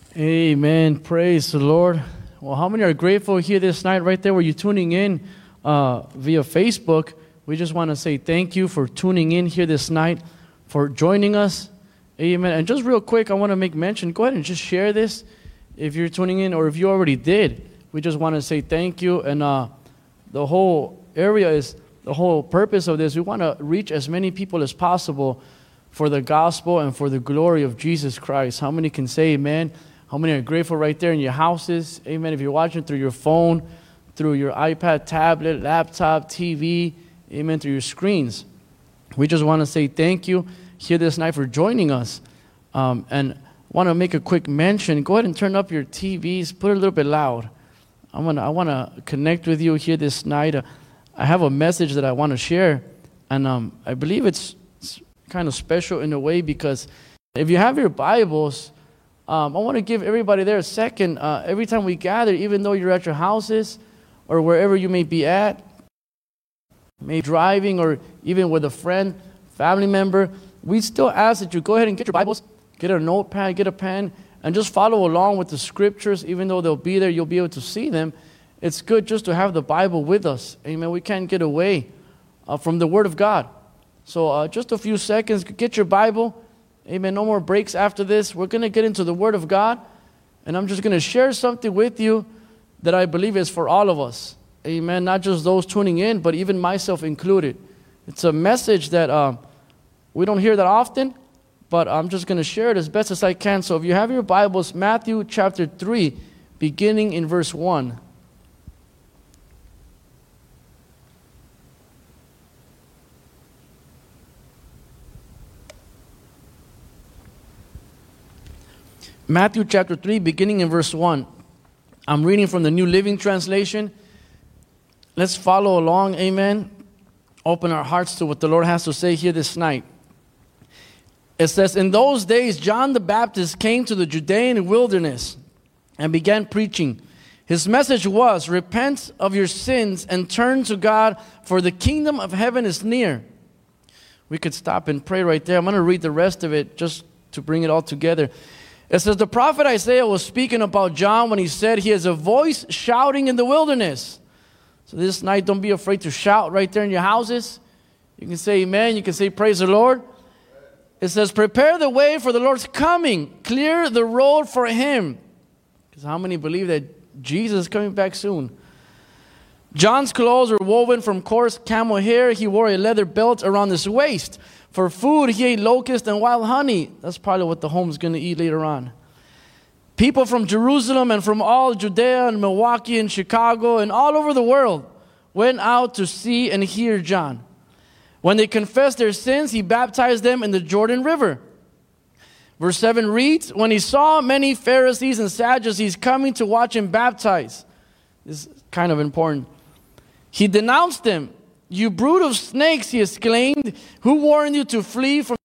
Amen. Praise the Lord. Well, how many are grateful here this night right there where you're tuning in via Facebook? We just want to say thank you for tuning in here this night, for joining us. Amen. And just real quick, I want to make mention, go ahead and just share this if you're tuning in or if you already did. We just want to say thank you. And the whole the whole purpose of this, we want to reach as many people as possible for the gospel and for the glory of Jesus Christ. How many can say amen? How many are grateful right there in your houses? Amen. If you're watching through your phone, through your iPad, tablet, laptop, TV, amen, through your screens. We just want to say thank you here this night for joining us. And want to make a quick mention. Go ahead and turn up your TVs. Put it a little bit loud. I want to connect with you here this night. I have a message that I want to share. And I believe it's kind of special in a way because if you have your Bibles, I want to give everybody there a second. Every time we gather, even though you're at your houses or wherever you may be at, maybe driving or even with a friend, family member, we still ask that you go ahead and get your Bibles, get a notepad, get a pen, and just follow along with the scriptures. Even though they'll be there, you'll be able to see them. It's good just to have the Bible with us. Amen. We can't get away from the Word of God. So just a few seconds, get your Bible. Amen. No more breaks after this. We're going to get into the Word of God. And I'm just going to share something with you that I believe is for all of us. Amen. Not just those tuning in, but even myself included. It's a message that we don't hear that often, but I'm just going to share it as best as I can. So if you have your Bibles, Matthew chapter 3, beginning in verse 1. Matthew chapter 3, beginning in verse 1. I'm reading from the New Living Translation. Let's follow along, amen. Open our hearts to what the Lord has to say here this night. It says, "In those days, John the Baptist came to the Judean wilderness and began preaching. His message was, 'Repent of your sins and turn to God, for the kingdom of heaven is near.'" We could stop and pray right there. I'm going to read the rest of it just to bring it all together. It says, "The prophet Isaiah was speaking about John when he said, 'He has a voice shouting in the wilderness.'" So this night, don't be afraid to shout right there in your houses. You can say amen. You can say praise the Lord. It says, "Prepare the way for the Lord's coming. Clear the road for Him." Because how many believe that Jesus is coming back soon? "John's clothes were woven from coarse camel hair. He wore a leather belt around his waist. For food, he ate locust and wild honey." That's probably what the home's going to eat later on. "People from Jerusalem and from all Judea and Milwaukee and Chicago and all over the world went out to see and hear John. When they confessed their sins, he baptized them in the Jordan River." Verse 7 reads, "When he saw many Pharisees and Sadducees coming to watch him baptize," this is kind of important, "he denounced them. 'You brood of snakes,' he exclaimed, 'who warned you to flee from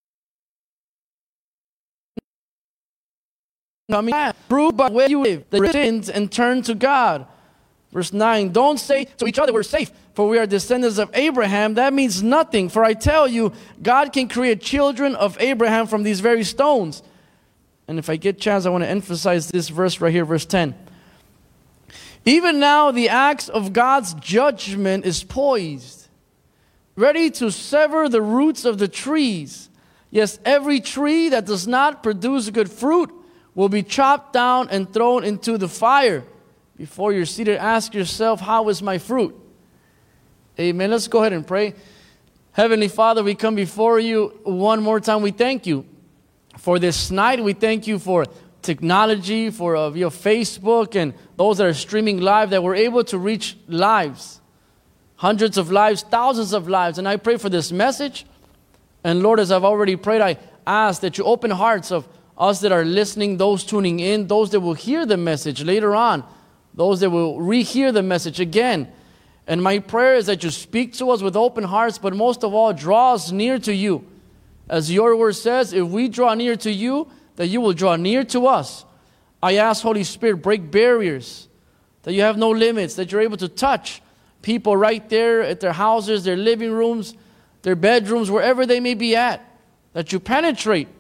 coming? Prove by where you live the sins and turn to God.'" Verse 9, "Don't say to each other, 'We're safe, for we are descendants of Abraham.' That means nothing. For I tell you, God can create children of Abraham from these very stones." And if I get a chance, I want to emphasize this verse right here, verse 10. "Even now the axe of God's judgment is poised, ready to sever the roots of the trees. Yes, every tree that does not produce good fruit will be chopped down and thrown into the fire. Before you're seated, ask yourself, how is my fruit?" Amen. Let's go ahead and pray. Heavenly Father, we come before you one more time. We thank you for this night. We thank you for technology, for your Facebook and those that are streaming live, that we're able to reach lives, hundreds of lives, thousands of lives. And I pray for this message. And Lord, as I've already prayed, I ask that you open hearts of us that are listening, those tuning in, those that will hear the message later on, those that will rehear the message again. And my prayer is that you speak to us with open hearts, but most of all, draw us near to you. As your word says, if we draw near to you, that you will draw near to us. I ask, Holy Spirit, break barriers, that you have no limits, that you're able to touch people right there at their houses, their living rooms, their bedrooms, wherever they may be at, that you penetrate,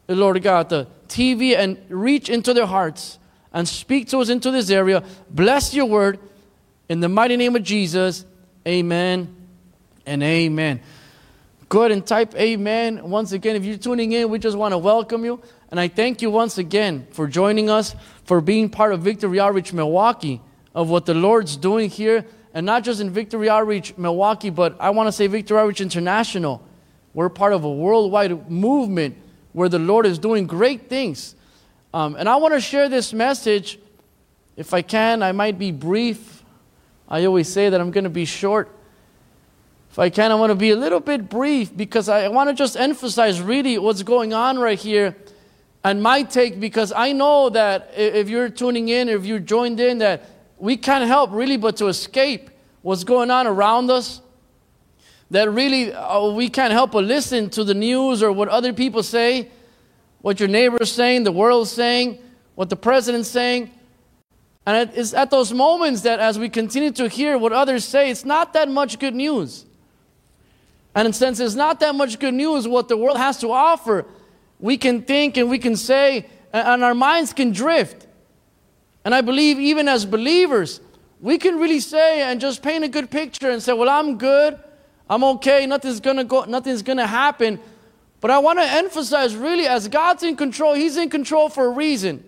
Lord God, the TV and reach into their hearts and speak to us into this area. Bless your word. In the mighty name of Jesus, amen and amen. Go ahead and type amen. Once again, if you're tuning in, we just want to welcome you. And I thank you once again for joining us, for being part of Victory Outreach Milwaukee, of what the Lord's doing here. And not just in Victory Outreach Milwaukee, but I want to say Victory Outreach International. We're part of a worldwide movement where the Lord is doing great things. And I want to share this message. If I can, I might be brief. I always say that I'm going to be short. If I can, I want to be a little bit brief because I want to just emphasize really what's going on right here and my take, because I know that if you're tuning in or if you're joined in, that we can't help really but to escape what's going on around us. That really we can't help but listen to the news or what other people say, what your neighbor's saying, the world's saying, what the president's saying. And it's at those moments that as we continue to hear what others say, it's not that much good news. And since it's not that much good news what the world has to offer, we can think and we can say, and our minds can drift. And I believe even as believers, we can really say and just paint a good picture and say, well, I'm good, I'm okay, nothing's gonna happen. But I want to emphasize really, as God's in control, He's in control for a reason.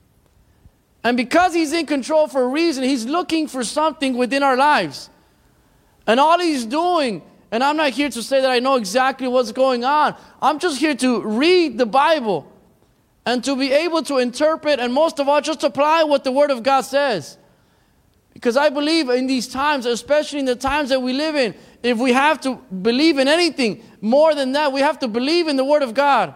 And because He's in control for a reason, He's looking for something within our lives. And all He's doing, and I'm not here to say that I know exactly what's going on. I'm just here to read the Bible and to be able to interpret and most of all just apply what the Word of God says. Because I believe in these times, especially in the times that we live in, if we have to believe in anything more than that, we have to believe in the Word of God.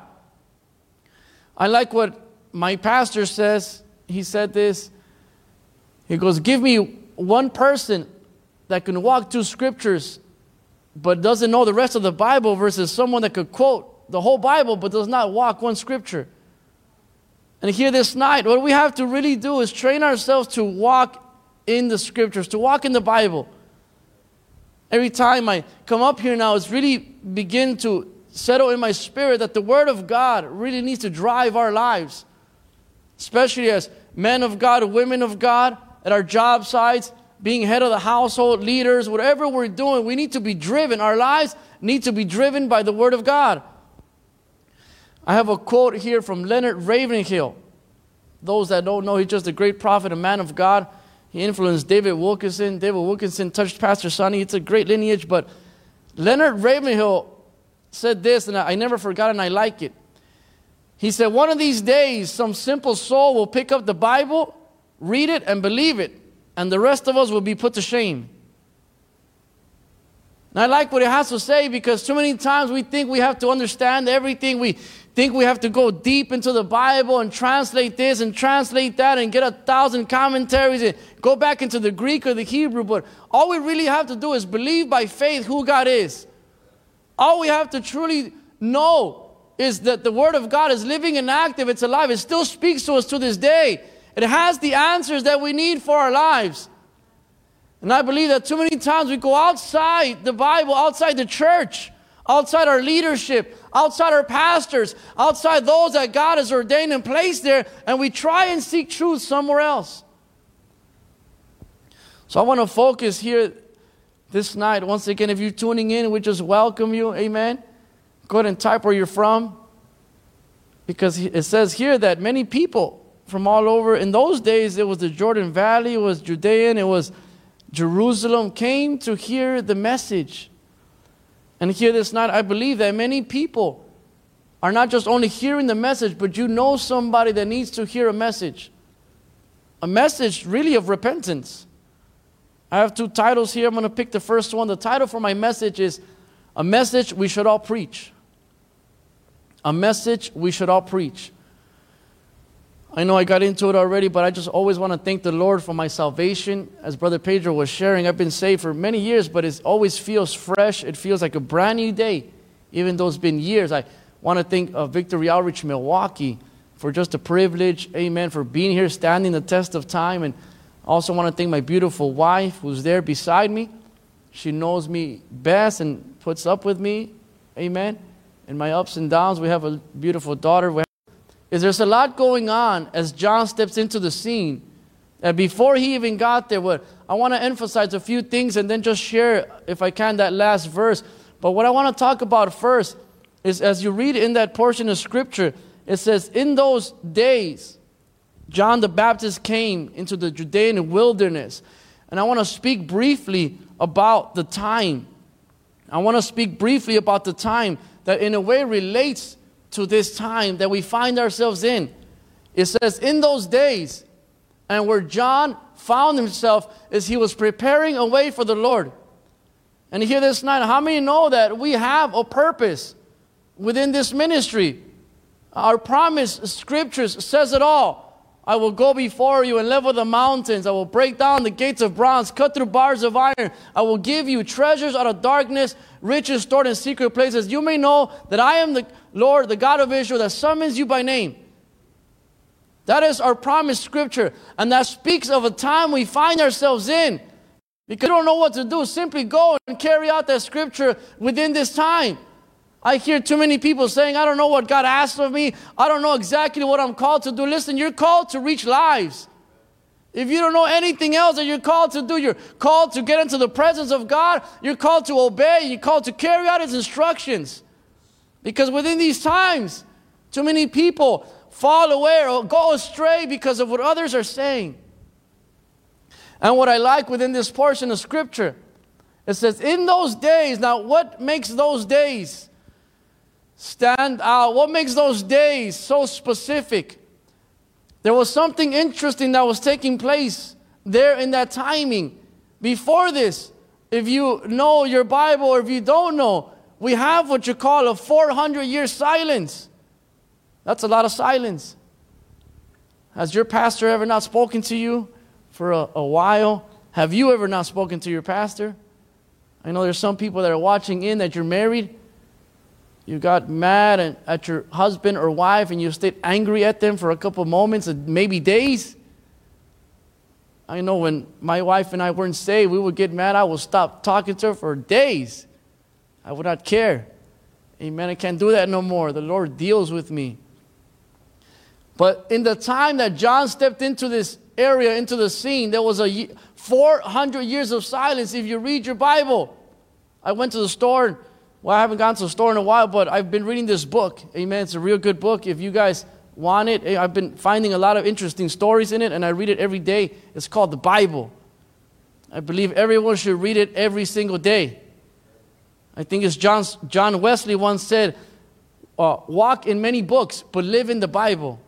I like what my pastor says. He said this. He goes, give me one person that can walk through scriptures but doesn't know the rest of the Bible versus someone that could quote the whole Bible but does not walk one scripture. And here this night, what we have to really do is train ourselves to walk in the scriptures, to walk in the Bible. Every time I come up here now, it's really begin to settle in my spirit that the Word of God really needs to drive our lives. Especially as men of God, women of God, at our job sites, being head of the household, leaders, whatever we're doing, we need to be driven. Our lives need to be driven by the Word of God. I have a quote here from Leonard Ravenhill. Those that don't know, he's just a great prophet, a man of God. He influenced David Wilkerson. David Wilkerson touched Pastor Sonny. It's a great lineage. But Leonard Ravenhill said this, and I never forgot, and I like it. He said, one of these days, some simple soul will pick up the Bible, read it, and believe it. And the rest of us will be put to shame. And I like what it has to say because too many times we think we have to understand everything. We think we have to go deep into the Bible and translate this and translate that and get 1,000 commentaries and go back into the Greek or the Hebrew. But all we really have to do is believe by faith who God is. All we have to truly know is that the Word of God is living and active. It's alive. It still speaks to us to this day. It has the answers that we need for our lives. And I believe that too many times we go outside the Bible, outside the church, outside our leadership, outside our pastors, outside those that God has ordained and placed there, and we try and seek truth somewhere else. So I want to focus here this night. Once again, if you're tuning in, we just welcome you. Amen. Go ahead and type where you're from. Because it says here that many people from all over, in those days, it was the Jordan Valley, it was Judean, it was Jerusalem, came to hear the message. And here this night, I believe that many people are not just only hearing the message, but you know somebody that needs to hear a message. A message really of repentance. I have two titles here. I'm going to pick the first one. The title for my message is A Message We Should All Preach. A message we should all preach. I know I got into it already, but I just always want to thank the Lord for my salvation. As Brother Pedro was sharing, I've been saved for many years, but it always feels fresh. It feels like a brand new day, even though it's been years. I want to thank Victory Outreach Milwaukee for just a privilege, amen, for being here, standing the test of time. And I also want to thank my beautiful wife who's there beside me. She knows me best and puts up with me, amen. In my ups and downs, we have a beautiful daughter. We have is there's a lot going on as John steps into the scene. And before he even got there, I want to emphasize a few things and then just share, if I can, that last verse. But what I want to talk about first is, as you read in that portion of Scripture, it says, in those days, John the Baptist came into the Judean wilderness. And I want to speak briefly about the time. I want to speak briefly about the time that in a way relates to this time that we find ourselves in. It says, in those days, and where John found himself is he was preparing a way for the Lord. And here this night, how many know that we have a purpose within this ministry? Our promise, Scriptures says it all. I will go before you and level the mountains. I will break down the gates of bronze, cut through bars of iron. I will give you treasures out of darkness, riches stored in secret places. You may know that I am the Lord, the God of Israel, that summons you by name. That is our promised Scripture. And that speaks of a time we find ourselves in. Because you don't know what to do, simply go and carry out that Scripture within this time. I hear too many people saying, I don't know what God asks of me. I don't know exactly what I'm called to do. Listen, you're called to reach lives. If you don't know anything else that you're called to do, you're called to get into the presence of God. You're called to obey. You're called to carry out His instructions. Because within these times, too many people fall away or go astray because of what others are saying. And what I like within this portion of Scripture, it says, in those days. Now, what makes those days stand out? What makes those days so specific? There was something interesting that was taking place there in that timing. Before this, if you know your Bible or if you don't know, we have what you call a 400-year silence. That's a lot of silence. Has your pastor ever not spoken to you for a while? Have you ever not spoken to your pastor? I know there's some people that are watching in that you're married. You got mad at your husband or wife and you stayed angry at them for a couple of moments and maybe days. I know when my wife and I weren't saved, we would get mad. I would stop talking to her for days. I would not care. Amen. I can't do that no more. The Lord deals with me. But in the time that John stepped into this area, into the scene, there was 400 years of silence if you read your Bible. I went to the store. Well, I haven't gone to the store in a while, but I've been reading this book. Amen. It's a real good book. If you guys want it, I've been finding a lot of interesting stories in it, and I read it every day. It's called the Bible. I believe everyone should read it every single day. I think it's John Wesley once said, walk in many books, but live in the Bible.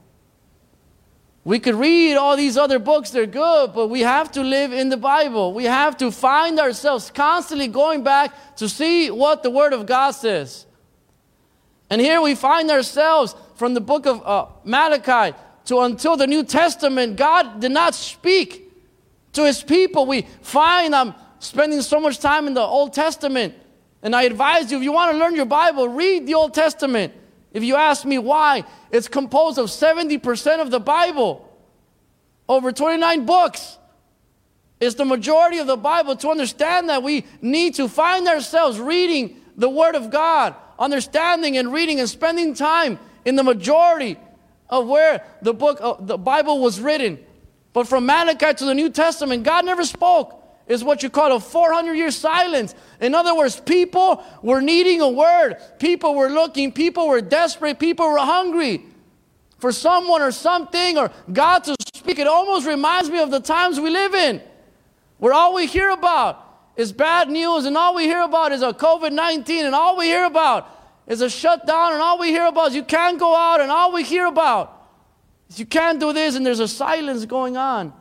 We could read all these other books, they're good, but we have to live in the Bible. We have to find ourselves constantly going back to see what the Word of God says. And here we find ourselves from the book of Malachi to until the New Testament, God did not speak to His people. We find I'm spending so much time in the Old Testament. And I advise you, if you want to learn your Bible, read the Old Testament. If you ask me why, it's composed of 70% of the Bible. Over 29 books. It's the majority of the Bible. To understand that, we need to find ourselves reading the Word of God, understanding and reading and spending time in the majority of where the Bible was written. But from Malachi to the New Testament, God never spoke. It's what you call a 400-year silence. In other words, people were needing a word. People were looking. People were desperate. People were hungry for someone or something or God to speak. It almost reminds me of the times we live in, where all we hear about is bad news, and all we hear about is a COVID-19, and all we hear about is a shutdown, and all we hear about is you can't go out, and all we hear about is you can't do this, and there's a silence going on.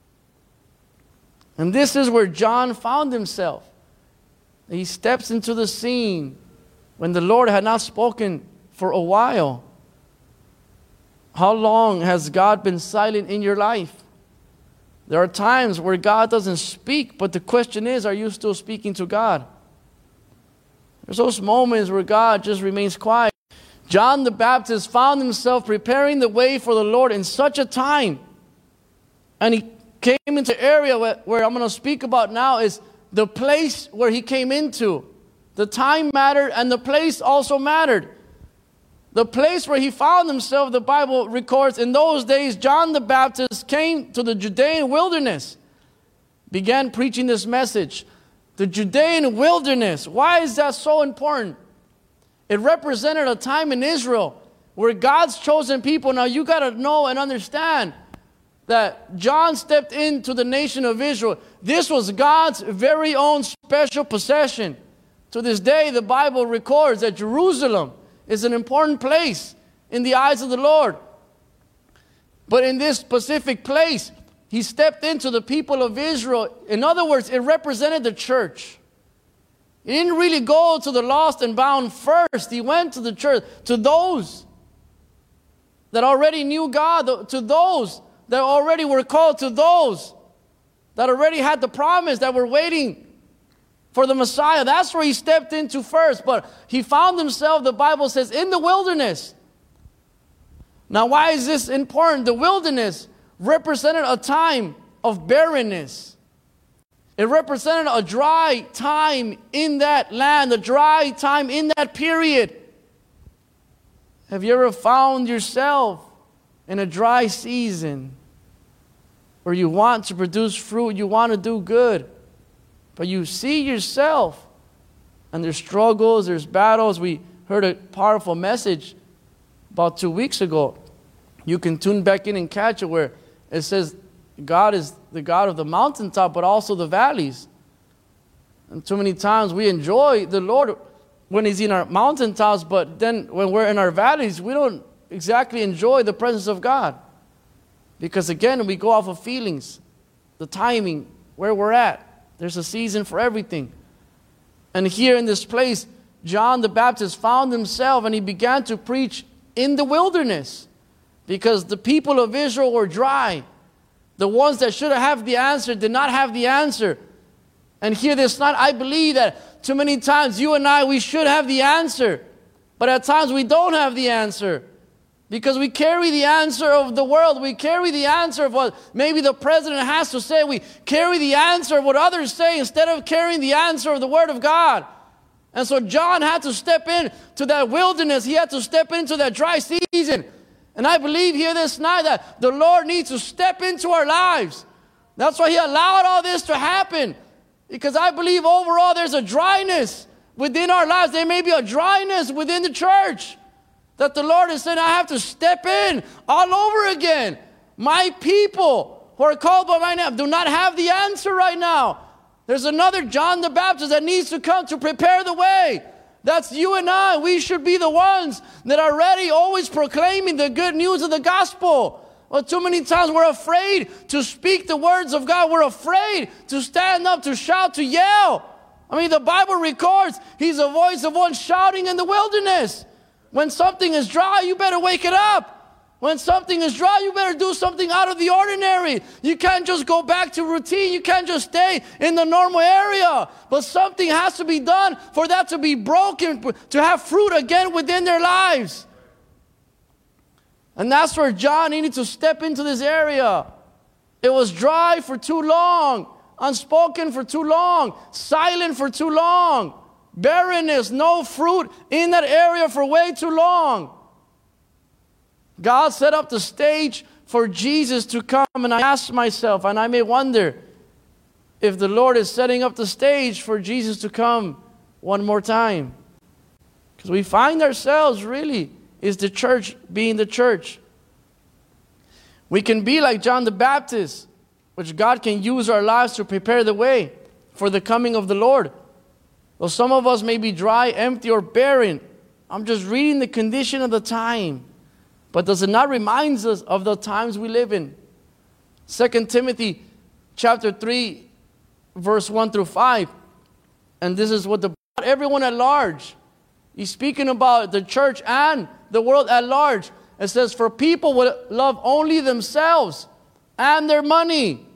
And this is where John found himself. He steps into the scene when the Lord had not spoken for a while. How long has God been silent in your life? There are times where God doesn't speak, but the question is, are you still speaking to God? There's those moments where God just remains quiet. John the Baptist found himself preparing the way for the Lord in such a time. And he came into an area where I'm going to speak about now is the place where he came into. The time mattered and the place also mattered. The place where he found himself, the Bible records, in those days, John the Baptist came to the Judean wilderness, began preaching this message. The Judean wilderness. Why is that so important? It represented a time in Israel where God's chosen people. Now you got to know and understand that John stepped into the nation of Israel. This was God's very own special possession. To this day, the Bible records that Jerusalem is an important place in the eyes of the Lord. But in this specific place, he stepped into the people of Israel. In other words, it represented the church. He didn't really go to the lost and bound first. He went to the church, to those that already knew God, to those that already were called, to those that already had the promise, that were waiting for the Messiah. That's where he stepped into first. But he found himself, the Bible says, in the wilderness. Now, why is this important? The wilderness represented a time of barrenness. It represented a dry time in that land, a dry time in that period. Have you ever found yourself in a dry season where you want to produce fruit, you want to do good, but you see yourself and there's struggles, there's battles? We heard a powerful message about 2 weeks ago. You can tune back in and catch it, where it says God is the God of the mountaintop, but also the valleys. And too many times we enjoy the Lord when He's in our mountaintops, but then when we're in our valleys, we don't exactly enjoy the presence of God. Because again, we go off of feelings, the timing, where we're at. There's a season for everything. And here in this place, John the Baptist found himself and he began to preach in the wilderness, because the people of Israel were dry. The ones that should have the answer did not have the answer. And here this night, I believe that too many times you and I, we should have the answer. But at times we don't have the answer. Because we carry the answer of the world. We carry the answer of what maybe the president has to say. We carry the answer of what others say instead of carrying the answer of the Word of God. And so John had to step into that wilderness. He had to step into that dry season. And I believe here this night that the Lord needs to step into our lives. That's why He allowed all this to happen. Because I believe overall there's a dryness within our lives. There may be a dryness within the church, that the Lord is saying, I have to step in all over again. My people who are called by my name do not have the answer right now. There's another John the Baptist that needs to come to prepare the way. That's you and I. We should be the ones that are ready, always proclaiming the good news of the gospel. Well, too many times we're afraid to speak the words of God. We're afraid to stand up, to shout, to yell. I mean, the Bible records He's a voice of one shouting in the wilderness. When something is dry, you better wake it up. When something is dry, you better do something out of the ordinary. You can't just go back to routine. You can't just stay in the normal area. But something has to be done for that to be broken, to have fruit again within their lives. And that's where John needed to step into this area. It was dry for too long, unspoken for too long, silent for too long. Barrenness, no fruit in that area for way too long. God set up the stage for Jesus to come, and I ask myself, and I may wonder if the Lord is setting up the stage for Jesus to come one more time. Because we find ourselves really, is the church being the church. We can be like John the Baptist, which God can use our lives to prepare the way for the coming of the Lord. Though some of us may be dry, empty, or barren, I'm just reading the condition of the time. But does it not remind us of the times we live in? 2 Timothy chapter 3, verse 1 through 5. And this is what everyone at large. He's speaking about the church and the world at large. It says, for people will love only themselves and their money.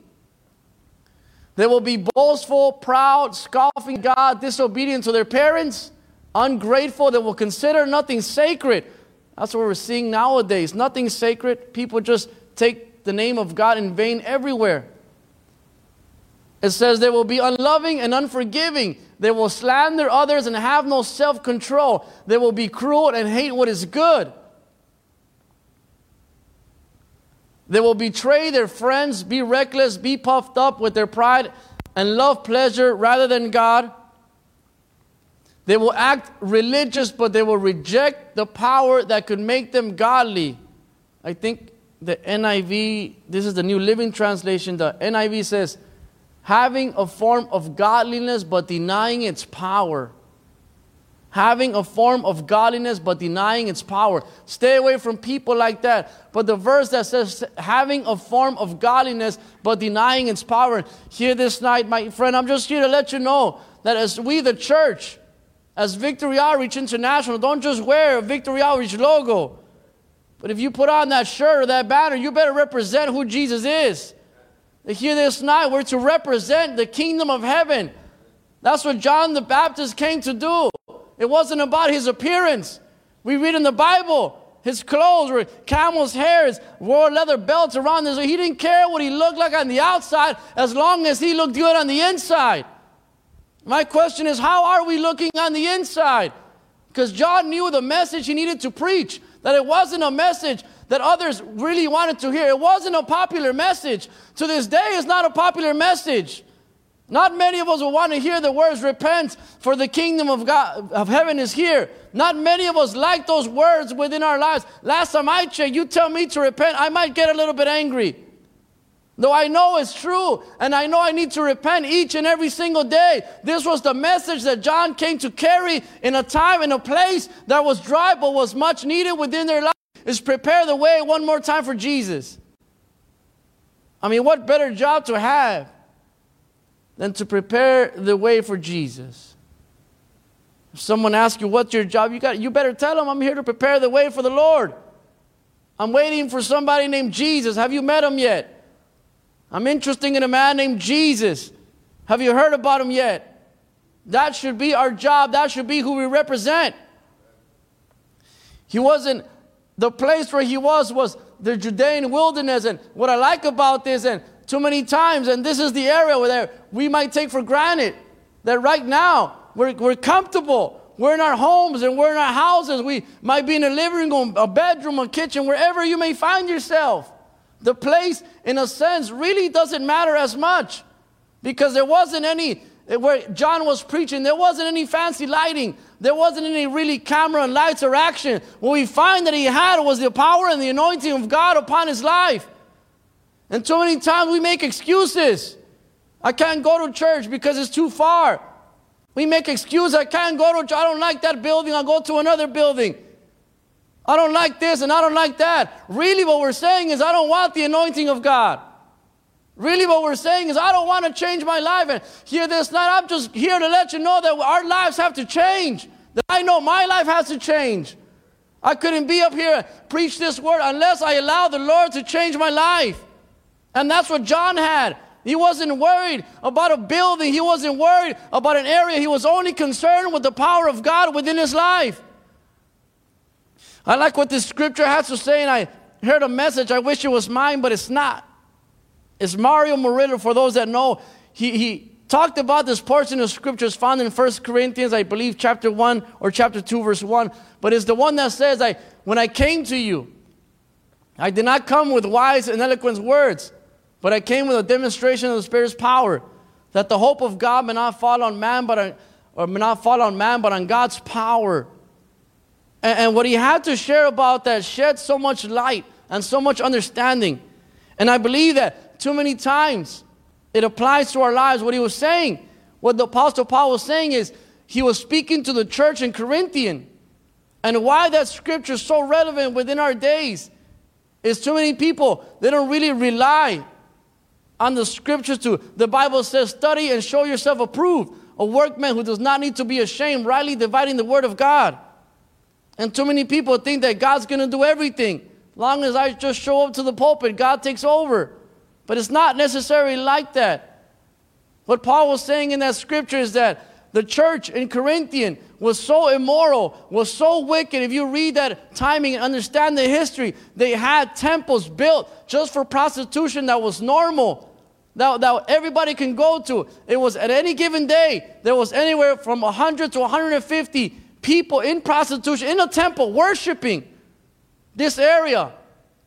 They will be boastful, proud, scoffing God, disobedient to their parents, ungrateful. They will consider nothing sacred. That's what we're seeing nowadays. Nothing sacred. People just take the name of God in vain everywhere. It says they will be unloving and unforgiving. They will slander others and have no self-control. They will be cruel and hate what is good. They will betray their friends, be reckless, be puffed up with their pride, and love pleasure rather than God. They will act religious, but they will reject the power that could make them godly. I think the NIV, this is the New Living Translation, the NIV says, having a form of godliness but denying its power. Having a form of godliness but denying its power. Stay away from people like that. But the verse that says having a form of godliness but denying its power. Here this night, my friend, I'm just here to let you know that as we, the church, as Victory Outreach International, don't just wear a Victory Outreach logo. But if you put on that shirt or that banner, you better represent who Jesus is. Here this night, we're to represent the kingdom of heaven. That's what John the Baptist came to do. It wasn't about his appearance. We read in the Bible, his clothes were camel's hairs, wore leather belts around his. He didn't care what he looked like on the outside as long as he looked good on the inside. My question is, how are we looking on the inside? Because John knew the message he needed to preach, that it wasn't a message that others really wanted to hear. It wasn't a popular message. To this day, it's not a popular message. Not many of us will want to hear the words, repent, for the kingdom of God, of heaven is here. Not many of us like those words within our lives. Last time I checked, you tell me to repent, I might get a little bit angry. Though I know it's true, and I know I need to repent each and every single day. This was the message that John came to carry in a time and a place that was dry but was much needed within their life, is prepare the way one more time for Jesus. I mean, what better job to have than to prepare the way for Jesus? If someone asks you, what's your job? You better tell them, I'm here to prepare the way for the Lord. I'm waiting for somebody named Jesus. Have you met him yet? I'm interested in a man named Jesus. Have you heard about him yet? That should be our job. That should be who we represent. He wasn't, the place where he was the Judean wilderness. And what I like about this, and too many times, and this is the area where we might take for granted, that right now we're comfortable. We're in our homes and we're in our houses. We might be in a living room, a bedroom, a kitchen, wherever you may find yourself. The place, in a sense, really doesn't matter as much, because there wasn't any, where John was preaching, there wasn't any fancy lighting. There wasn't any really camera and lights or action. What we find that he had was the power and the anointing of God upon his life. And too many times we make excuses. I can't go to church because it's too far. We make excuses. I can't go to church. I don't like that building. I'll go to another building. I don't like this and I don't like that. Really what we're saying is I don't want the anointing of God. Really what we're saying is I don't want to change my life. And here this night, I'm just here to let you know that our lives have to change. That I know my life has to change. I couldn't be up here and preach this word unless I allow the Lord to change my life. And that's what John had. He wasn't worried about a building. He wasn't worried about an area. He was only concerned with the power of God within his life. I like what this scripture has to say, and I heard a message. I wish it was mine, but it's not. It's Mario Murillo, for those that know. He talked about this portion of scriptures found in 1 Corinthians, I believe, chapter 1 or chapter 2, verse 1. But it's the one that says, when I came to you, I did not come with wise and eloquent words, but I came with a demonstration of the Spirit's power, that the hope of God may not fall on man, but on God's power. And what he had to share about that shed so much light and so much understanding. And I believe that too many times it applies to our lives. What he was saying, what the Apostle Paul was saying is, he was speaking to the church in Corinthian. And why that scripture is so relevant within our days is too many people, they don't really rely on the scriptures the Bible says, study and show yourself approved, a workman who does not need to be ashamed, rightly dividing the word of God. And too many people think that God's going to do everything. As long as I just show up to the pulpit, God takes over. But it's not necessarily like that. What Paul was saying in that scripture is that the church in Corinthian was so immoral, was so wicked. If you read that timing and understand the history, they had temples built just for prostitution that was normal, that everybody can go to. It was at any given day, there was anywhere from 100 to 150 people in prostitution, in a temple, worshiping this area.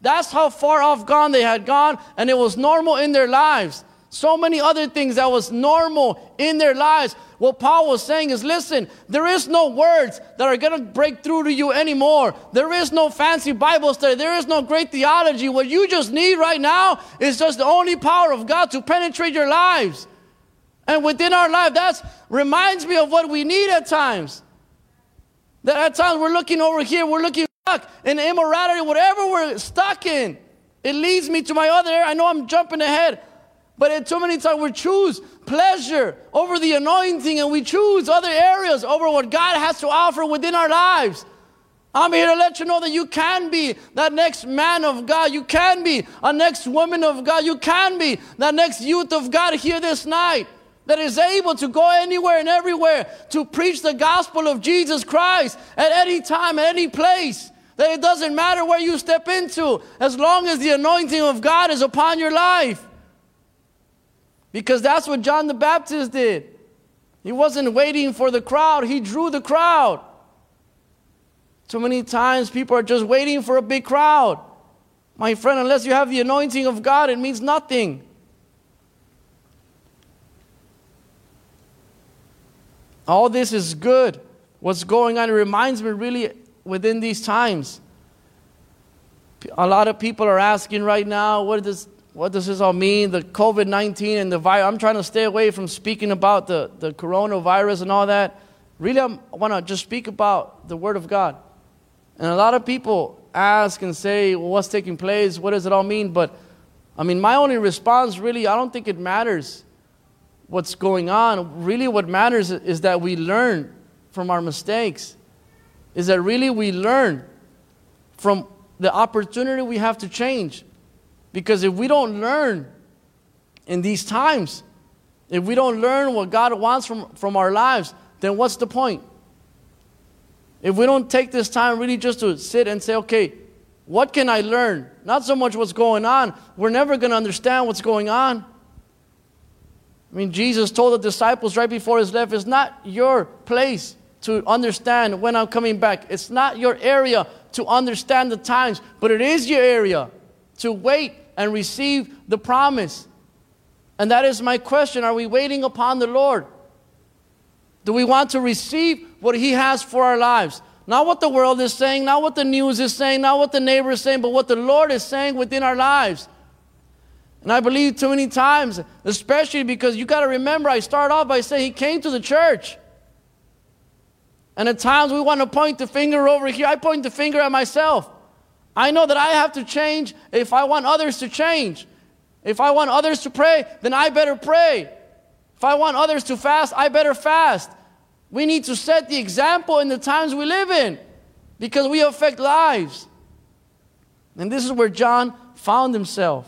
That's how far off gone they had gone, and it was normal in their lives. So many other things that was normal in their lives. What Paul was saying is, listen, there is no words that are going to break through to you anymore. There is no fancy Bible study. There is no great theology. What you just need right now is just the only power of God to penetrate your lives. And within our life, that reminds me of what we need at times. That at times we're looking over here, we're looking stuck in immorality, whatever we're stuck in. It leads me to my other area. I know I'm jumping ahead. But too many times we choose pleasure over the anointing, and we choose other areas over what God has to offer within our lives. I'm here to let you know that you can be that next man of God. You can be a next woman of God. You can be that next youth of God here this night that is able to go anywhere and everywhere to preach the gospel of Jesus Christ at any time, at any place. That it doesn't matter where you step into as long as the anointing of God is upon your life. Because that's what John the Baptist did. He wasn't waiting for the crowd. He drew the crowd. Too many times people are just waiting for a big crowd. My friend, unless you have the anointing of God, it means nothing. All this is good. What's going on, it reminds me really within these times. A lot of people are asking right now, what does this all mean? The COVID-19 and the virus. I'm trying to stay away from speaking about the coronavirus and all that. Really, I want to just speak about the Word of God. And a lot of people ask and say, well, what's taking place? What does it all mean? But, my only response, really, I don't think it matters what's going on. Really, what matters is that we learn from our mistakes. Is that really we learn from the opportunity we have to change. Because if we don't learn in these times, if we don't learn what God wants from our lives, then what's the point? If we don't take this time really just to sit and say, okay, what can I learn? Not so much what's going on. We're never going to understand what's going on. Jesus told the disciples right before His death, it's not your place to understand when I'm coming back. It's not your area to understand the times, but it is your area to wait and receive the promise. And that is my question. Are we waiting upon the Lord? Do we want to receive what He has for our lives? Not what the world is saying, not what the news is saying, not what the neighbor is saying, but what the Lord is saying within our lives. And I believe too many times, especially because you got to remember, I start off by saying He came to the church. And at times we want to point the finger over here. I point the finger at myself. I know that I have to change if I want others to change. If I want others to pray, then I better pray. If I want others to fast, I better fast. We need to set the example in the times we live in because we affect lives. And this is where John found himself.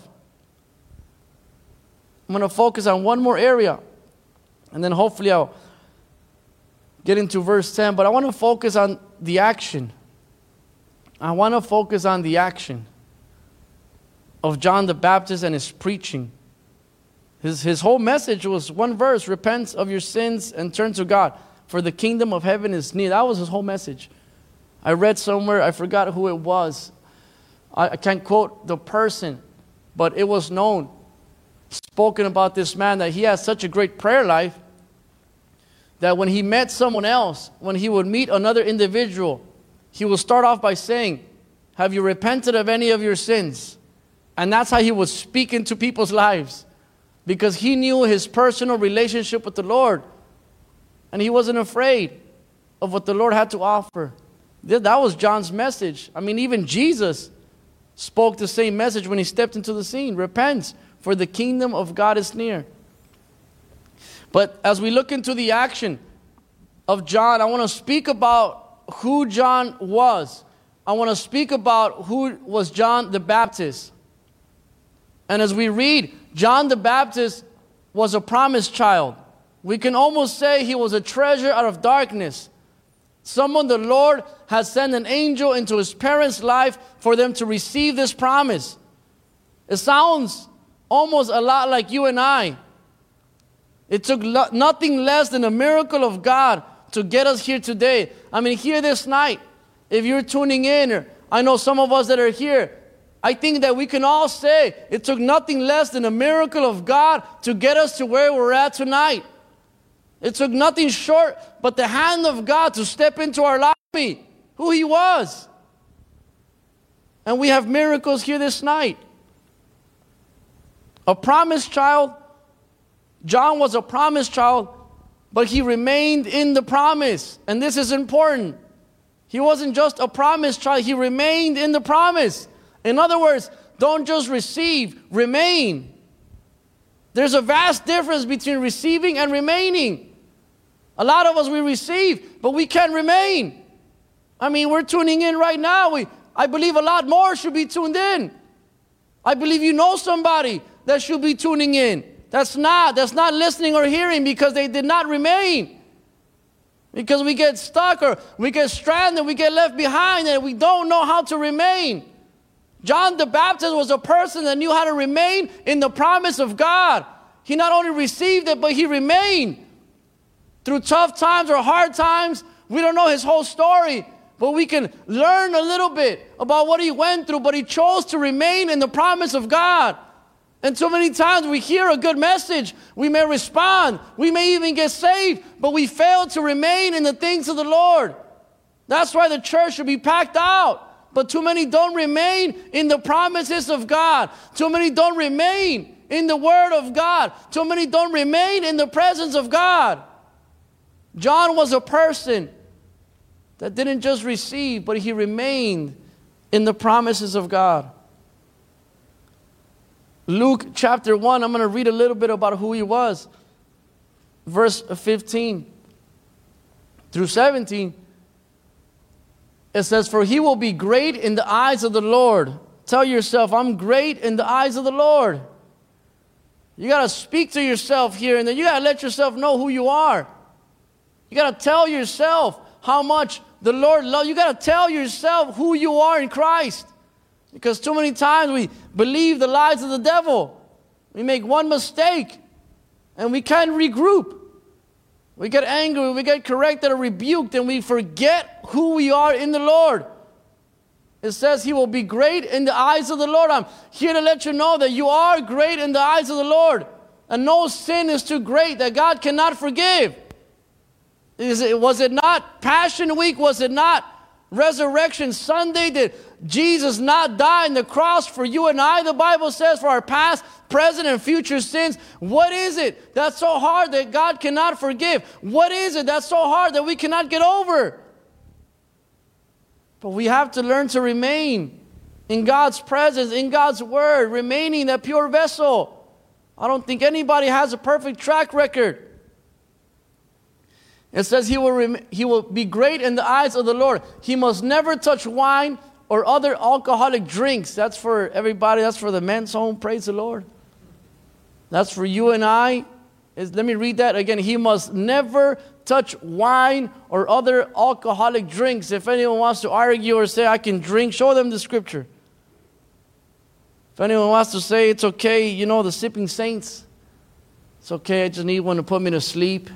I'm going to focus on one more area, and then hopefully I'll get into verse 10. But I want to focus on the action. I want to focus on the action of John the Baptist and his preaching. His whole message was one verse: repent of your sins and turn to God, for the kingdom of heaven is near. That was his whole message. I read somewhere, I forgot who it was. I can't quote the person, but it was known, spoken about this man, that he had such a great prayer life that when he met someone else, when he would meet another individual, he would start off by saying, have you repented of any of your sins? And that's how he would speak into people's lives, because he knew his personal relationship with the Lord. And he wasn't afraid of what the Lord had to offer. That was John's message. Even Jesus spoke the same message when he stepped into the scene. Repent, for the kingdom of God is near. But as we look into the action of John, I want to speak about who John was. I want to speak about who was John the Baptist. And as we read, John the Baptist was a promised child. We can almost say he was a treasure out of darkness. Someone the Lord has sent an angel into his parents' life for them to receive this promise. It sounds almost a lot like you and I. It took nothing less than a miracle of God to get us here today. Here this night, if you're tuning in, or I know some of us that are here, I think that we can all say it took nothing less than a miracle of God to get us to where we're at tonight. It took nothing short but the hand of God to step into our life, who He was. And we have miracles here this night. A promised child. John was a promised child, but he remained in the promise. And this is important. He wasn't just a promised child, he remained in the promise. In other words, don't just receive, remain. There's a vast difference between receiving and remaining. A lot of us, we receive, but we can't remain. I mean, we're tuning in right now. I believe a lot more should be tuned in. I believe you know somebody that should be tuning in. That's not listening or hearing because they did not remain. Because we get stuck or we get stranded, we get left behind, and we don't know how to remain. John the Baptist was a person that knew how to remain in the promise of God. He not only received it, but he remained. Through tough times or hard times, we don't know his whole story, but we can learn a little bit about what he went through, but he chose to remain in the promise of God. And so many times we hear a good message, we may respond, we may even get saved, but we fail to remain in the things of the Lord. That's why the church should be packed out. But too many don't remain in the promises of God. Too many don't remain in the Word of God. Too many don't remain in the presence of God. John was a person that didn't just receive, but he remained in the promises of God. Luke chapter 1, I'm going to read a little bit about who he was. Verse 15 through 17. It says, "For he will be great in the eyes of the Lord." Tell yourself, I'm great in the eyes of the Lord. You got to speak to yourself here, and then you got to let yourself know who you are. You got to tell yourself how much the Lord loves you. You got to tell yourself who you are in Christ. Because too many times we believe the lies of the devil. We make one mistake and we can't regroup. We get angry, we get corrected or rebuked, and we forget who we are in the Lord. It says he will be great in the eyes of the Lord. I'm here to let you know that you are great in the eyes of the Lord. And no sin is too great that God cannot forgive. Was it not Passion Week? Was it not Resurrection Sunday? Did Jesus not die on the cross for you and I? The Bible says for our past, present, and future sins. What is it that's so hard that God cannot forgive? What is it that's so hard that we cannot get over? But we have to learn to remain in God's presence, in God's word, remaining that pure vessel. I don't think anybody has a perfect track record. It says he will be great in the eyes of the Lord. He must never touch wine or other alcoholic drinks. That's for everybody. That's for the men's home. Praise the Lord. That's for you and I. Let me read that again. He must never touch wine or other alcoholic drinks. If anyone wants to argue or say, I can drink, show them the scripture. If anyone wants to say, it's okay, you know, the sipping saints, it's okay, I just need one to put me to sleep.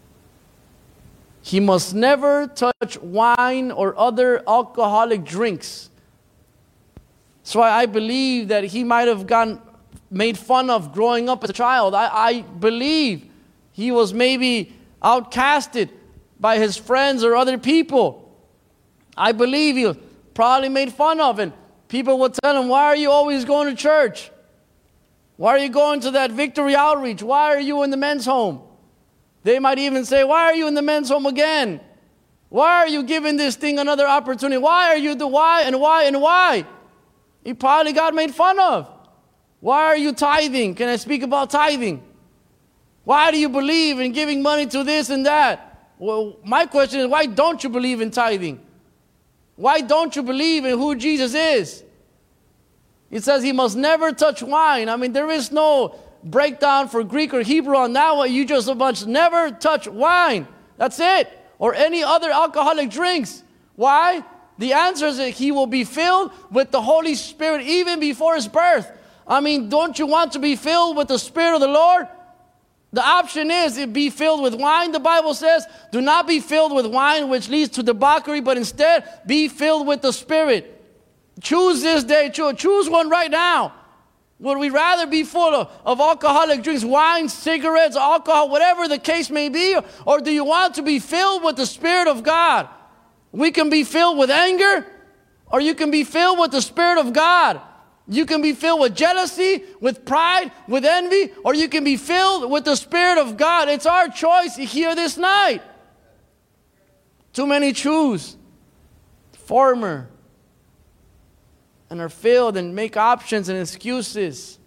He must never touch wine or other alcoholic drinks. So I believe that he might have gotten made fun of growing up as a child. I believe he was maybe outcasted by his friends or other people. I believe he was probably made fun of, and people would tell him, why are you always going to church? Why are you going to that victory outreach? Why are you in the men's home? They might even say, why are you in the men's home again? Why are you giving this thing another opportunity? Why are you why and why and why? He probably got made fun of. Why are you tithing? Can I speak about tithing? Why do you believe in giving money to this and that? Well, my question is, why don't you believe in tithing? Why don't you believe in who Jesus is? It says he must never touch wine. I mean, there is no breakdown for Greek or Hebrew on that one. You just never touch wine. That's it. Or any other alcoholic drinks. Why? The answer is that he will be filled with the Holy Spirit even before his birth. I mean, don't you want to be filled with the Spirit of the Lord? The option is be filled with wine. The Bible says, do not be filled with wine which leads to debauchery, but instead be filled with the Spirit. Choose this day. Choose one right now. Would we rather be full of alcoholic drinks, wine, cigarettes, alcohol, whatever the case may be? Or do you want to be filled with the Spirit of God? We can be filled with anger, or you can be filled with the Spirit of God. You can be filled with jealousy, with pride, with envy, or you can be filled with the Spirit of God. It's our choice here this night. Too many choose the former and are filled and make options and excuses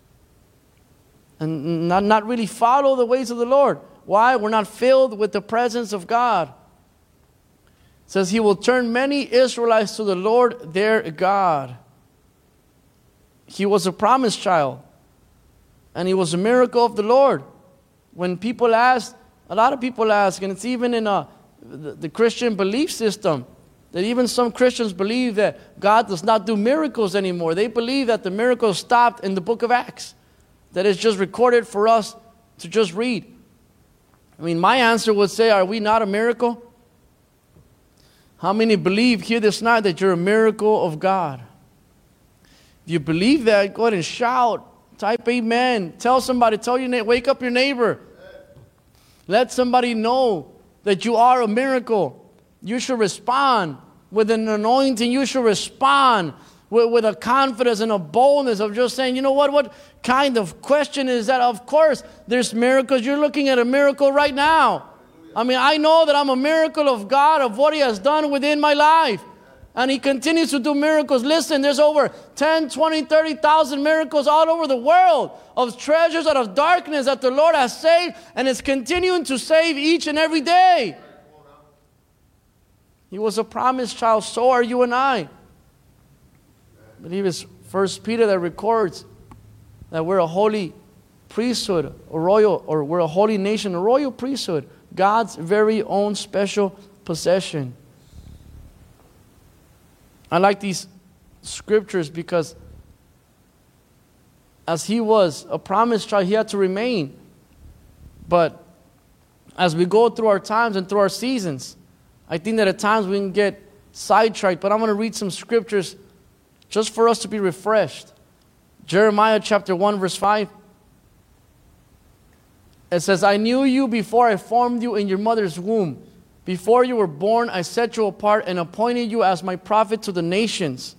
and not really follow the ways of the Lord. Why? We're not filled with the presence of God. It says He will turn many Israelites to the Lord their God. He was a promised child, and He was a miracle of the Lord. When people ask, a lot of people ask, and it's even in the Christian belief system, that even some Christians believe that God does not do miracles anymore. They believe that the miracles stopped in the book of Acts, that it's just recorded for us to just read. I mean, my answer would say, are we not a miracle? How many believe here this night that you're a miracle of God? If you believe that, go ahead and shout, type amen. Tell somebody, wake up your neighbor. Let somebody know that you are a miracle. You should respond with an anointing. You should respond with a confidence and a boldness of just saying, you know what kind of question is that? Of course, there's miracles. You're looking at a miracle right now. I mean, I know that I'm a miracle of God, of what He has done within my life. And He continues to do miracles. Listen, there's over 10, 20, 30,000 miracles all over the world of treasures out of darkness that the Lord has saved and is continuing to save each and every day. He was a promised child, so are you and I. I believe it's 1 Peter that records that we're a holy priesthood, we're a holy nation, a royal priesthood, God's very own special possession. I like these scriptures because as He was a promised child, He had to remain. But as we go through our times and through our seasons, I think that at times we can get sidetracked, but I'm going to read some scriptures just for us to be refreshed. Jeremiah chapter 1 verse 5. It says, I knew you before I formed you in your mother's womb. Before you were born, I set you apart and appointed you as my prophet to the nations.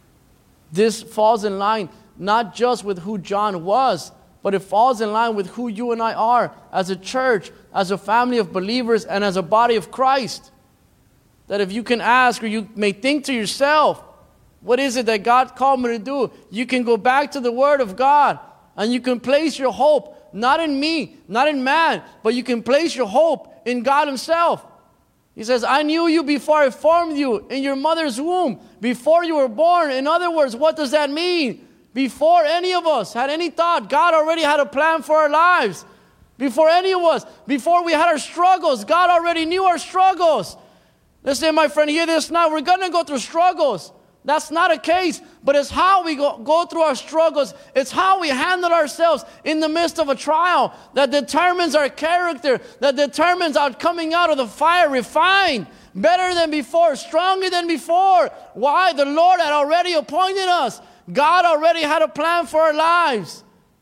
This falls in line not just with who John was, but it falls in line with who you and I are as a church, as a family of believers, and as a body of Christ. That if you can ask, or you may think to yourself, what is it that God called me to do? You can go back to the Word of God and you can place your hope, not in me, not in man, but you can place your hope in God Himself. He says, I knew you before I formed you in your mother's womb, before you were born. In other words, what does that mean? Before any of us had any thought, God already had a plan for our lives. Before any of us, before we had our struggles, God already knew our struggles. Listen, my friend, hear this now. We're going to go through struggles. That's not a case, but it's how we go through our struggles. It's how we handle ourselves in the midst of a trial that determines our character, that determines our coming out of the fire refined, better than before, stronger than before. Why? The Lord had already appointed us. God already had a plan for our lives.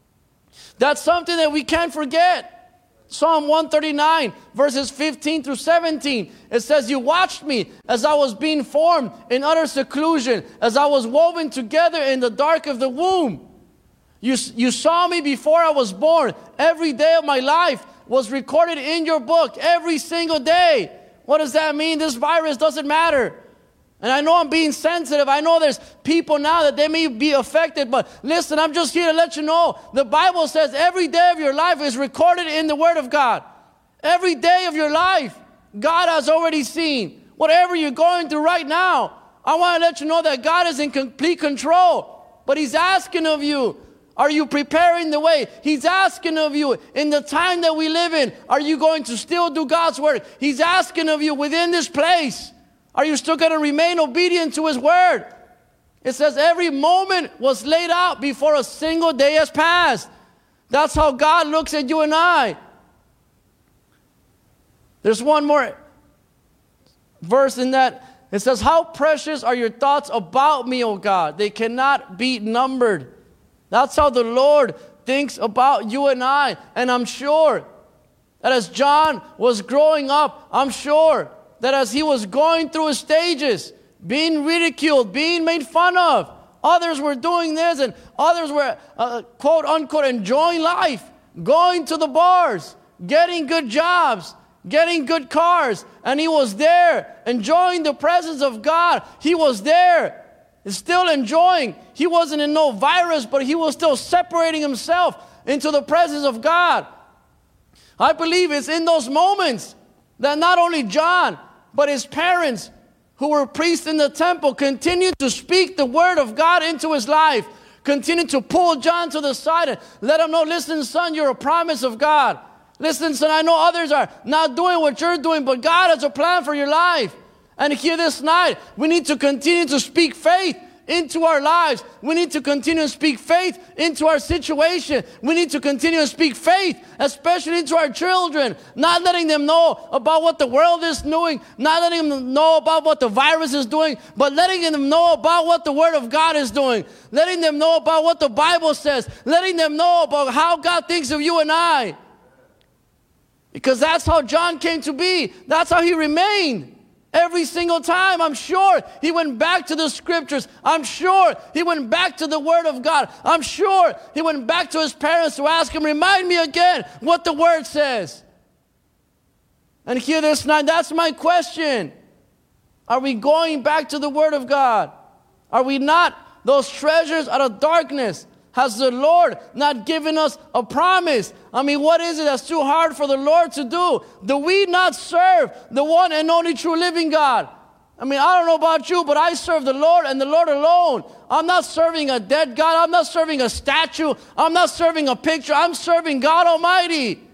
That's something that we can't forget. Psalm 139, verses 15 through 17. It says, you watched me as I was being formed in utter seclusion, as I was woven together in the dark of the womb. You saw me before I was born. Every day of my life was recorded in your book, every single day. What does that mean? This virus doesn't matter. And I know I'm being sensitive. I know there's people now that they may be affected. But listen, I'm just here to let you know. The Bible says every day of your life is recorded in the Word of God. Every day of your life, God has already seen. Whatever you're going through right now, I want to let you know that God is in complete control. But He's asking of you, are you preparing the way? He's asking of you, in the time that we live in, are you going to still do God's work? He's asking of you within this place. Are you still going to remain obedient to His word? It says every moment was laid out before a single day has passed. That's how God looks at you and I. There's one more verse in that It says, how precious are your thoughts about me, O God. They cannot be numbered. That's how the Lord thinks about you and I. And I'm sure that as John was growing up, I'm sure that as he was going through his stages, being ridiculed, being made fun of, others were doing this and others were, quote unquote, enjoying life, going to the bars, getting good jobs, getting good cars, and he was there enjoying the presence of God. He was there still enjoying. He wasn't in no virus, but he was still separating himself into the presence of God. I believe it's in those moments that not only John, but his parents, who were priests in the temple, continued to speak the word of God into his life, continued to pull John to the side and let him know, listen, son, you're a promise of God. Listen, son, I know others are not doing what you're doing, but God has a plan for your life. And here this night, we need to continue to speak faith into our lives. We need to continue to speak faith into our situation. We need to continue to speak faith, especially into our children, not letting them know about what the world is doing, not letting them know about what the virus is doing, but letting them know about what the Word of God is doing, letting them know about what the Bible says, letting them know about how God thinks of you and I. Because that's how John came to be. That's how he remained. Every single time, I'm sure he went back to the scriptures. I'm sure he went back to the Word of God. I'm sure he went back to his parents to ask him, remind me again what the Word says. And here this night, that's my question. Are we going back to the Word of God? Are we not those treasures out of darkness? Has the Lord not given us a promise? I mean, what is it that's too hard for the Lord to do? Do we not serve the one and only true living God? I mean, I don't know about you, but I serve the Lord and the Lord alone. I'm not serving a dead God. I'm not serving a statue. I'm not serving a picture. I'm serving God Almighty.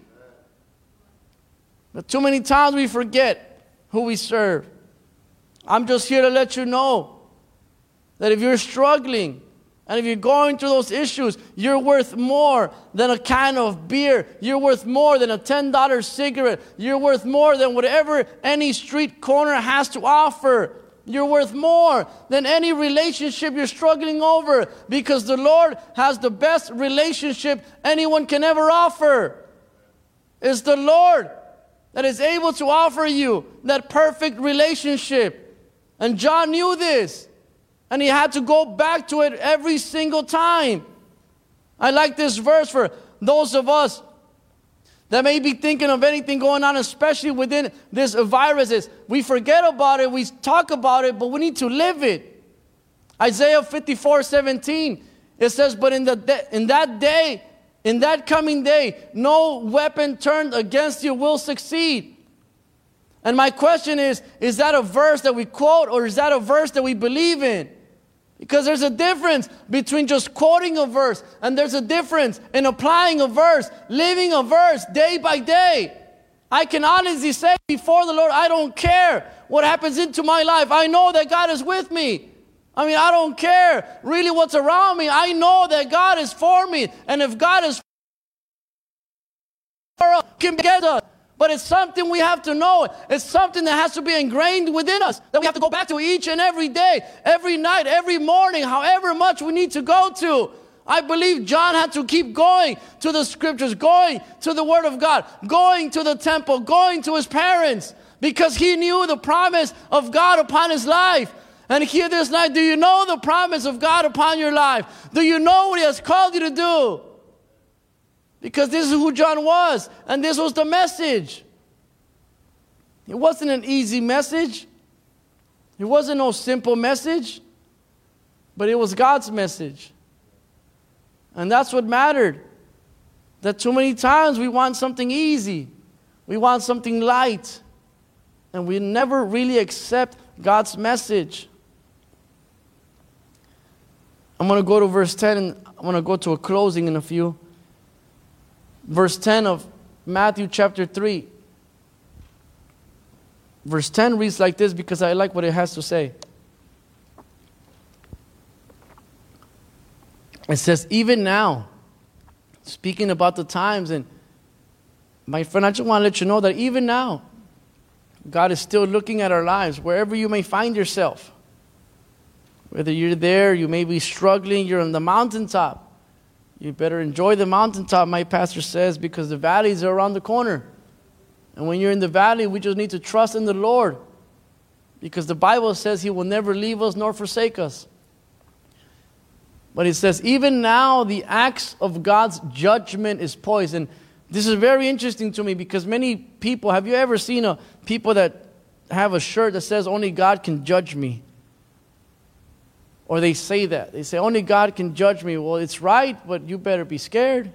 But too many times we forget who we serve. I'm just here to let you know that if you're struggling, and if you're going through those issues, you're worth more than a can of beer. You're worth more than a $10 cigarette. You're worth more than whatever any street corner has to offer. You're worth more than any relationship you're struggling over, because the Lord has the best relationship anyone can ever offer. It's the Lord that is able to offer you that perfect relationship. And John knew this. And he had to go back to it every single time. I like this verse for those of us that may be thinking of anything going on, especially within this virus. We forget about it, we talk about it, but we need to live it. Isaiah 54:17, it says, but in that coming day, no weapon turned against you will succeed. And my question is that a verse that we quote, or is that a verse that we believe in? Because there's a difference between just quoting a verse, and there's a difference in applying a verse, living a verse day by day. I can honestly say before the Lord, I don't care what happens into my life. I know that God is with me. I mean, I don't care really what's around me. I know that God is for me. And if God is for us, can get us. But it's something we have to know. It's something that has to be ingrained within us, that we have to go back to each and every day, every night, every morning, however much we need to go to. I believe John had to keep going to the scriptures, going to the Word of God, going to the temple, going to his parents, because he knew the promise of God upon his life. And here this night, do you know the promise of God upon your life? Do you know what he has called you to do? Because this is who John was, and this was the message. It wasn't an easy message. It wasn't no simple message, but it was God's message. And that's what mattered. That too many times we want something easy. We want something light. And we never really accept God's message. I'm going to go to verse 10, and I'm going to go to a closing in a few. Verse 10 of Matthew chapter 3. Verse 10 reads like this because I like what it has to say. It says, even now, speaking about the times, and my friend, I just want to let you know that even now, God is still looking at our lives, wherever you may find yourself. Whether you're there, you may be struggling, you're on the mountaintop. You better enjoy the mountaintop, my pastor says, because the valleys are around the corner. And when you're in the valley, we just need to trust in the Lord, because the Bible says He will never leave us nor forsake us. But it says, even now the axe of God's judgment is poised. And this is very interesting to me, because many people, have you ever seen people that have a shirt that says, only God can judge me? Or they say that. They say, only God can judge me. Well, it's right, but you better be scared.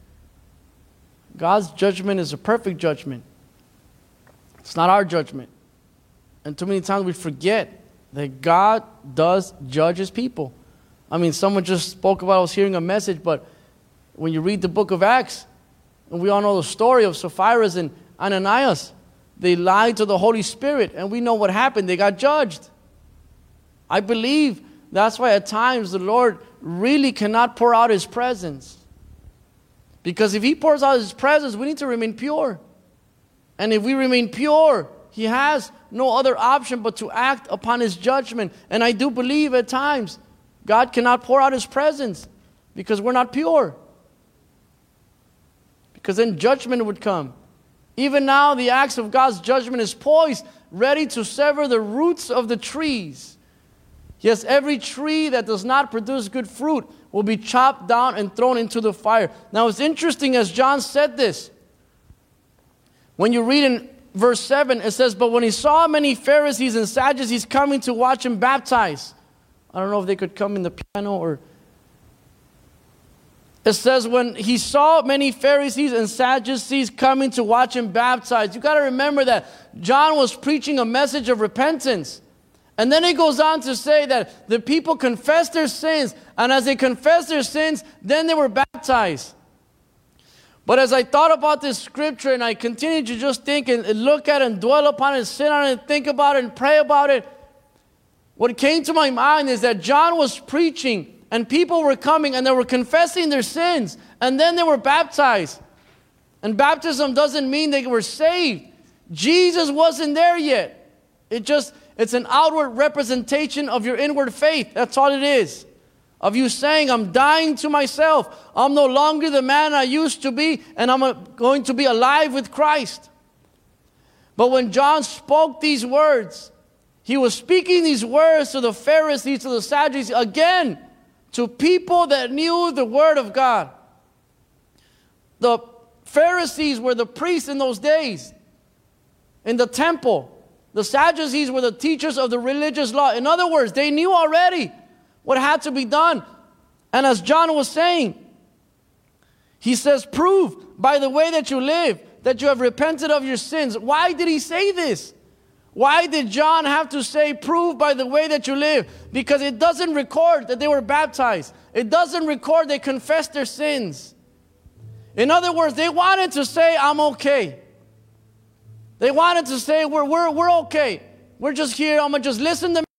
God's judgment is a perfect judgment. It's not our judgment. And too many times we forget that God does judge His people. I mean, someone just spoke about, I was hearing a message, but when you read the book of Acts, and we all know the story of Sapphira and Ananias, they lied to the Holy Spirit, and we know what happened. They got judged. I believe that's why at times the Lord really cannot pour out His presence. Because if He pours out His presence, we need to remain pure. And if we remain pure, He has no other option but to act upon His judgment. And I do believe at times God cannot pour out His presence because we're not pure. Because then judgment would come. Even now the axe of God's judgment is poised, ready to sever the roots of the trees. Yes, every tree that does not produce good fruit will be chopped down and thrown into the fire. Now it's interesting as John said this. When you read in verse 7, it says, but when he saw many Pharisees and Sadducees coming to watch him baptize. I don't know if they could come in the piano or... It says when he saw many Pharisees and Sadducees coming to watch him baptize. You got to remember that John was preaching a message of repentance. And then he goes on to say that the people confessed their sins. And as they confessed their sins, then they were baptized. But as I thought about this scripture and I continued to just think and look at it and dwell upon it and sit on it and think about it and pray about it, what came to my mind is that John was preaching and people were coming and they were confessing their sins. And then they were baptized. And baptism doesn't mean they were saved. Jesus wasn't there yet. It's an outward representation of your inward faith. That's all it is. Of you saying, I'm dying to myself. I'm no longer the man I used to be, and I'm going to be alive with Christ. But when John spoke these words, he was speaking these words to the Pharisees, to the Sadducees, again, to people that knew the Word of God. The Pharisees were the priests in those days, in the temple. The Sadducees were the teachers of the religious law. In other words, they knew already what had to be done. And as John was saying, he says, prove by the way that you live that you have repented of your sins. Why did he say this? Why did John have to say, prove by the way that you live? Because it doesn't record that they were baptized. It doesn't record they confessed their sins. In other words, they wanted to say, I'm okay. They wanted to say, we're okay. We're just here. I'm going to just listen to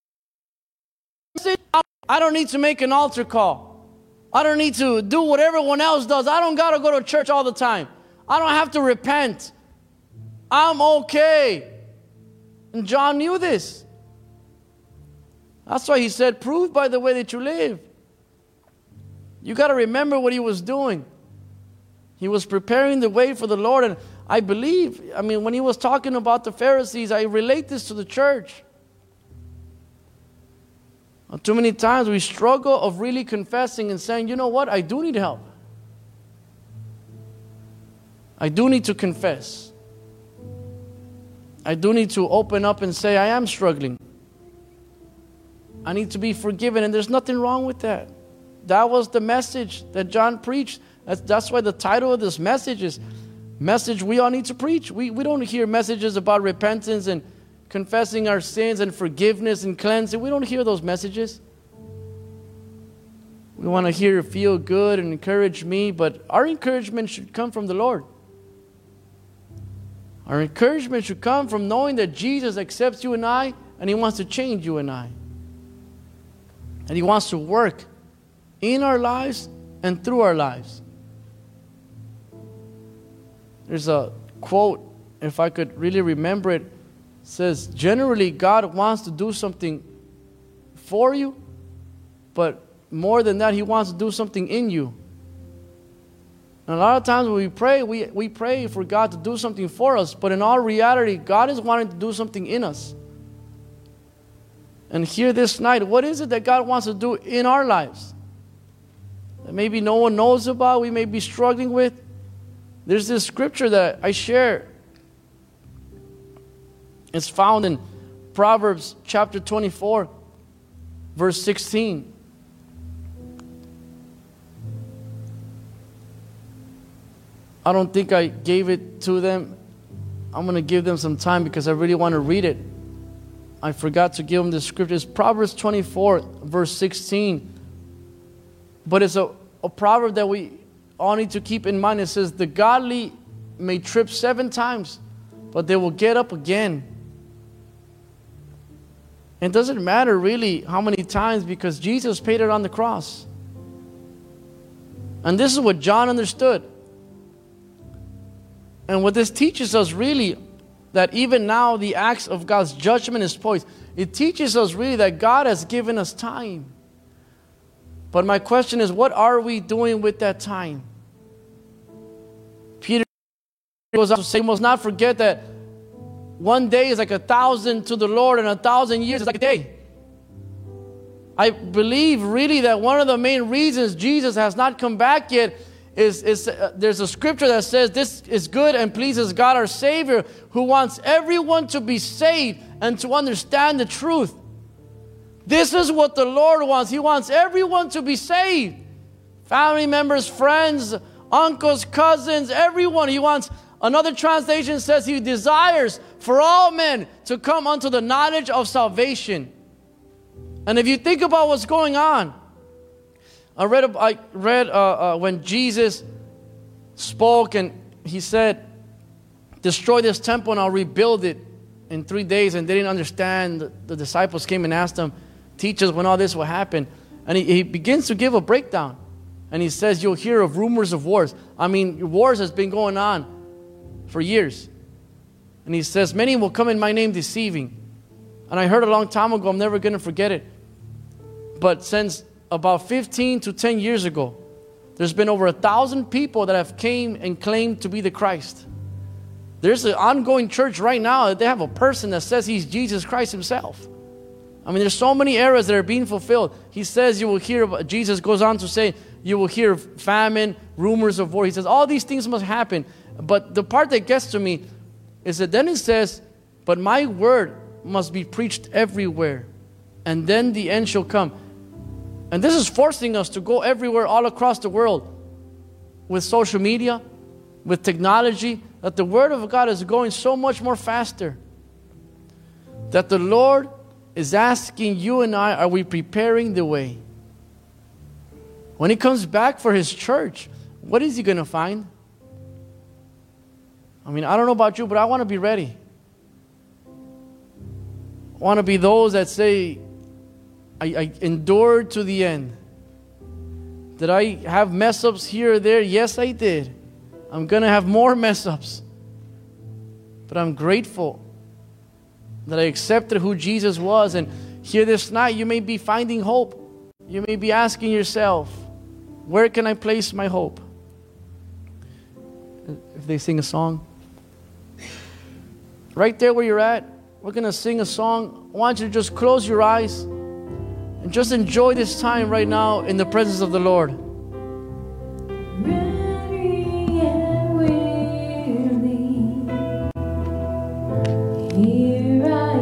me. I don't need to make an altar call. I don't need to do what everyone else does. I don't got to go to church all the time. I don't have to repent. I'm okay. And John knew this. That's why he said, prove by the way that you live. You got to remember what he was doing. He was preparing the way for the Lord. And I believe, when he was talking about the Pharisees, I relate this to the church. Too many times we struggle of really confessing and saying, you know what, I do need help. I do need to confess. I do need to open up and say, I am struggling. I need to be forgiven, and there's nothing wrong with that. That was the message that John preached. That's why the title of this message is Message We All Need to Preach. We don't hear messages about repentance and confessing our sins and forgiveness and cleansing. We don't hear those messages. We want to hear feel good and encourage me, but our encouragement should come from the Lord. Our encouragement should come from knowing that Jesus accepts you and I, and He wants to change you and I. And He wants to work in our lives and through our lives. There's a quote, if I could really remember it, says generally God wants to do something for you, but more than that, He wants to do something in you. And a lot of times when we pray, we pray for God to do something for us, but in all reality, God is wanting to do something in us. And here this night, what is it that God wants to do in our lives that maybe no one knows about, we may be struggling with? There's this scripture that I share. It's found in Proverbs chapter 24, verse 16. I don't think I gave it to them. I'm going to give them some time because I really want to read it. I forgot to give them the scripture. It's Proverbs 24, verse 16. But it's a proverb that we all need to keep in mind. It says, the godly may trip 7 times, but they will get up again. It doesn't matter really how many times, because Jesus paid it on the cross. And this is what John understood. And what this teaches us really, that even now the axe of God's judgment is poised. It teaches us really that God has given us time. But my question is, what are we doing with that time? Peter goes on to say, we must not forget that one day is like 1,000 to the Lord, and 1,000 years is like a day. I believe really that one of the main reasons Jesus has not come back yet is there's a scripture that says this is good and pleases God our Savior, who wants everyone to be saved and to understand the truth. This is what the Lord wants. He wants everyone to be saved. Family members, friends, uncles, cousins, everyone. He wants, another translation says, He desires for all men to come unto the knowledge of salvation. And if you think about what's going on, I read when Jesus spoke and He said, destroy this temple and I'll rebuild it in 3 days. And they didn't understand. The disciples came and asked Him, teach us when all this will happen. And he begins to give a breakdown. And He says, you'll hear of rumors of wars. I mean, wars has been going on for years. And He says, many will come in my name deceiving. And I heard a long time ago, I'm never going to forget it. But since about 15 to 10 years ago, there's been over 1,000 people that have came and claimed to be the Christ. There's an ongoing church right now that they have a person that says he's Jesus Christ Himself. I mean, there's so many eras that are being fulfilled. He says you will hear, Jesus goes on to say, you will hear famine, rumors of war. He says all these things must happen. But the part that gets to me is that then He says, but my word must be preached everywhere, and then the end shall come. And this is forcing us to go everywhere, all across the world, with social media, with technology, that the Word of God is going so much more faster. That the Lord is asking you and I, are we preparing the way? When He comes back for His church, what is He going to find? I mean, I don't know about you, but I want to be ready. I want to be those that say, I endured to the end. Did I have mess-ups here or there? Yes, I did. I'm going to have more mess-ups. But I'm grateful that I accepted who Jesus was. And here this night, you may be finding hope. You may be asking yourself, where can I place my hope? If they sing a song. Right there where you're at, we're going to sing a song. I want you to just close your eyes and just enjoy this time right now in the presence of the Lord. Ready and willing, here I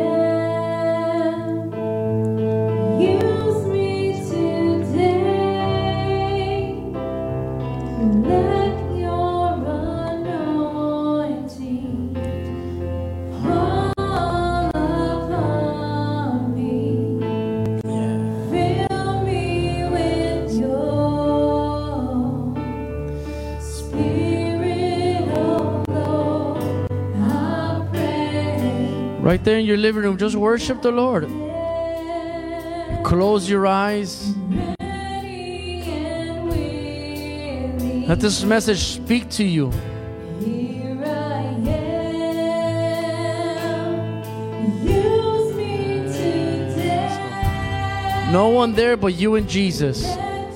am. Use me today. Let your anointing fall upon me. Fill me with your Spirit, oh Lord, I pray. Right there in your living room, just worship the Lord. Close your eyes. Ready and willing, Let this message speak to you. here I am. No one there but you and Jesus.